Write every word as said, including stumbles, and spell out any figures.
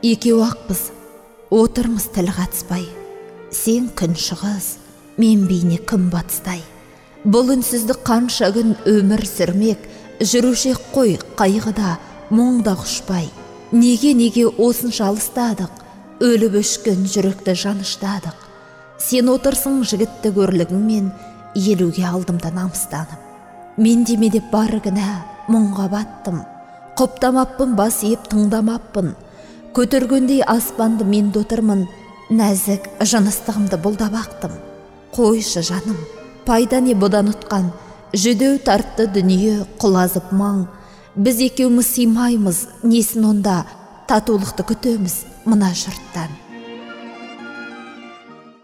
екеу ақпыз, отырмыз тіл қатыспай. Сен күн шығыс, мен бейне күн батыстай. Бұл үнсіздік қанша күн өмір сүрмек, жүрушек қой қайғыда, мұңда құшпай. Неге-неге осынша алыстадық, өліп өшкен жүректі жаныштадық. Сен отырсың жігітті көрлігіңмен, елуге алдымда намыстанып. Мен деме деп бары кінә, мұңға баттым. Құптамаппын, бас иіп тыңдамаппын. Көтергендей аспанды мен дотырмын, нәзік жыныстығымды бұлда бақтым. Қойшы жаным, пайда не бұдан ұтқан, жүдеу тартты дүние құлазып маң. Біз екеуміз сыймаймыз, несін онда, татулықты күтеміз мына жұрттан.